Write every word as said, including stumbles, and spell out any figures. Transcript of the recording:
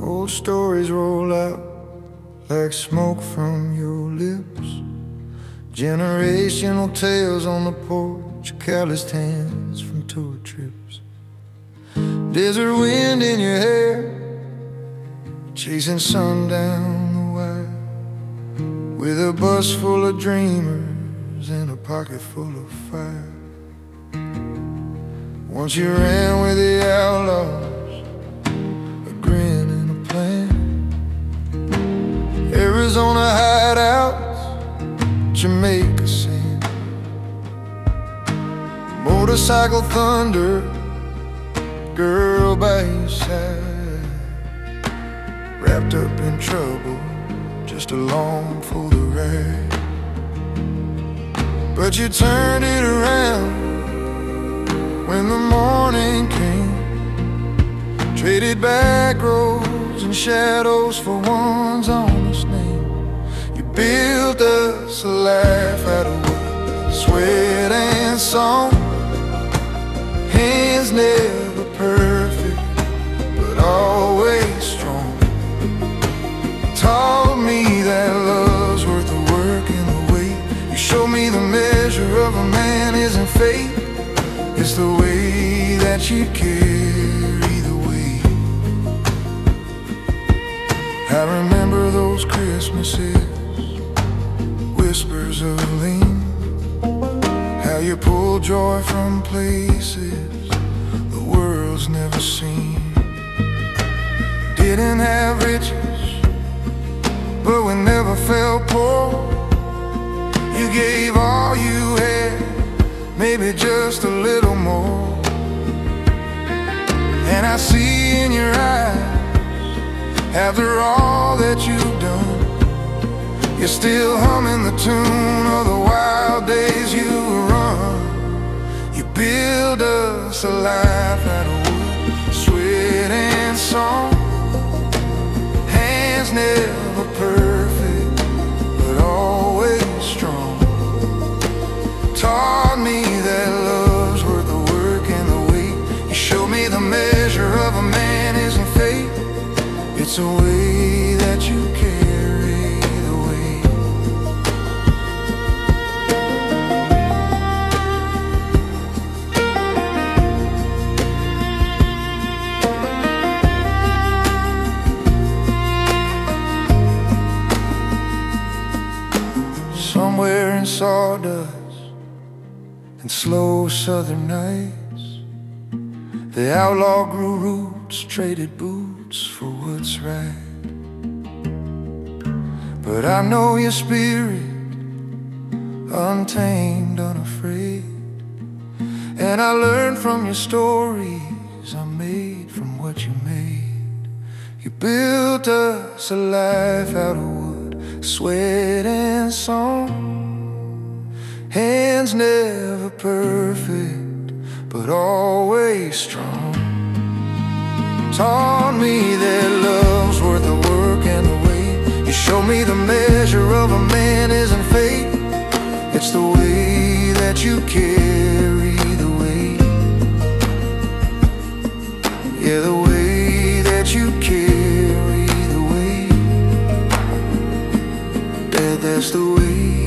Old stories roll out like smoke from your lips. Generational tales on the porch, calloused hands from tour trips. Desert wind in your hair, chasing sun down the wire, with a bus full of dreamers and a pocket full of fire. Once you ran with the outlaws, a grin and a plan. Arizona hideouts, Jamaica sand, motorcycle thunder, girl by your side, wrapped up in trouble, just along for the ride. But you turned it around when the morning came, traded back roads and shadows for one's honest name. You built us a life out of wood, sweat and song. Hands never perfect, but always strong. Taught me that love's worth the work and the wait. You showed me the measure of a man isn't fate, it's the way that you carry the weight. I remember those Christmases, whispers of lean, how you pulled joy from places the world's never seen. Didn't have riches, but we never felt poor. You gave all you had, maybe just a little more. And I see in your eyes, after all that you've done, you're still humming the tune of the wild days you run. You build us a life out of wood, sweat and song. Hands never perfect, but always strong. Taught me that love's worth the work and the wait. You showed me the measure of a man isn't fate, it's a way that you carry the weight. Somewhere in sawdust and slow southern nights, the outlaw grew roots, traded boots for what's right. But I know your spirit, untamed, unafraid. And I learned from your stories, I'm made from what you made. You built us a life out of wood, sweat and song. Hands never perfect, but always strong. Taught me that love's worth the work and the wait. You showed me the measure of a man isn't fate, it's the way that you carry the weight. Yeah, the way that you carry the weight. Yeah, that's the way